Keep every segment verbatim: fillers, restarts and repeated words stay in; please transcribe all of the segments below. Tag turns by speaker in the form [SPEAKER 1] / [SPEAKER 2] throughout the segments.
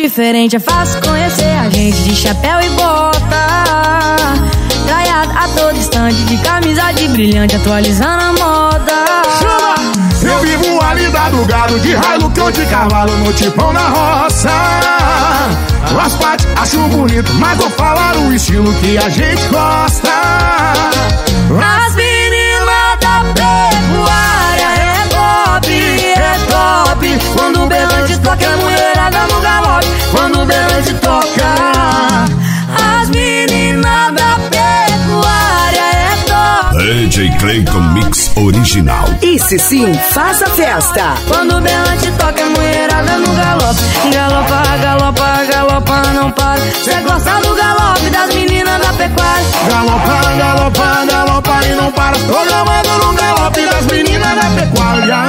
[SPEAKER 1] diferente, é fácil conhecer a gente de chapéu e bota, traiado a todo instante, de camisa de brilhante, atualizando a moda.
[SPEAKER 2] Chama! Eu vivo a lida do gado, de raio que eu de cavalo no tipão na roça. As partes acho bonito, mas vou falar o estilo que a gente gosta.
[SPEAKER 1] As meninas da pecuária é top, é top. Quando o berrante toca, a mulherada no galope. Quando o berrante toca, as meninas da pecuária é top.
[SPEAKER 3] D J Clayton Mix Original.
[SPEAKER 4] Esse sim faz a festa.
[SPEAKER 1] Quando o berrante toca, a mulherada no galope. Galopa, galopa, galopa, não para. Cê gosta do galope das meninas da pecuária.
[SPEAKER 2] Galopa, galopa, galopa e não para. Tô gravando no galope das meninas da pecuária.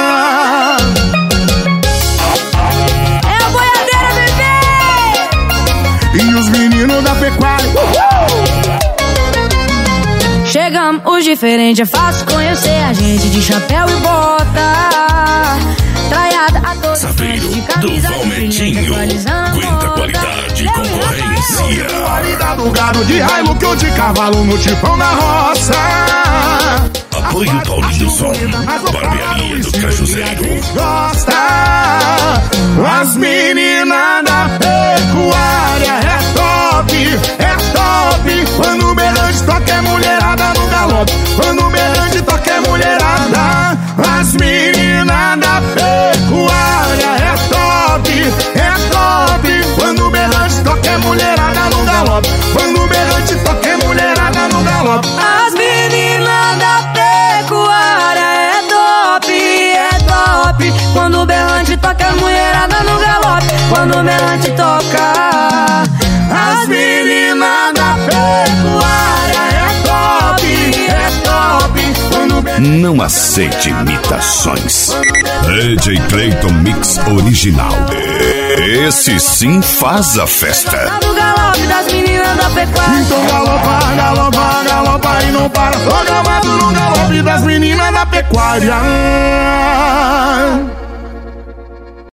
[SPEAKER 1] É a boiadeira, bebê!
[SPEAKER 2] E os meninos da pecuária. Uhul!
[SPEAKER 1] Chegamos, os diferentes, é fácil conhecer a gente de chapéu e bota, traiada a todos.
[SPEAKER 3] Saveiro do Valmentinho. Aguenta qualidade e concorrência.
[SPEAKER 2] Qualidade do gado, de raio que eu de cavalo no tipão da roça.
[SPEAKER 3] Apoio Paulinho Som, barbearia do Cajuzeiro.
[SPEAKER 2] Gosta. As meninas da pecuária é top, é top. Quando o berrante toca é mulherada no galope. Quando o berrante toca é mulherada. As meninas da pecuária é top, é top. Quando o berrante toca é mulherada no galope. Quando o berrante toca é mulherada no galope.
[SPEAKER 1] As meninas da pecuária é top, é top. Quando o berrante toca, a mulherada no galope. Quando o berrante toca,
[SPEAKER 2] as meninas da pecuária é top, é top. Quando o berrante...
[SPEAKER 3] Não aceite imitações. D J Clayton Mix Original. Esse sim faz a festa.
[SPEAKER 1] no galope das meninas da pecuária.
[SPEAKER 2] Então galopa, galopa, galopa e não para. Tô gravado no galope das meninas da pecuária.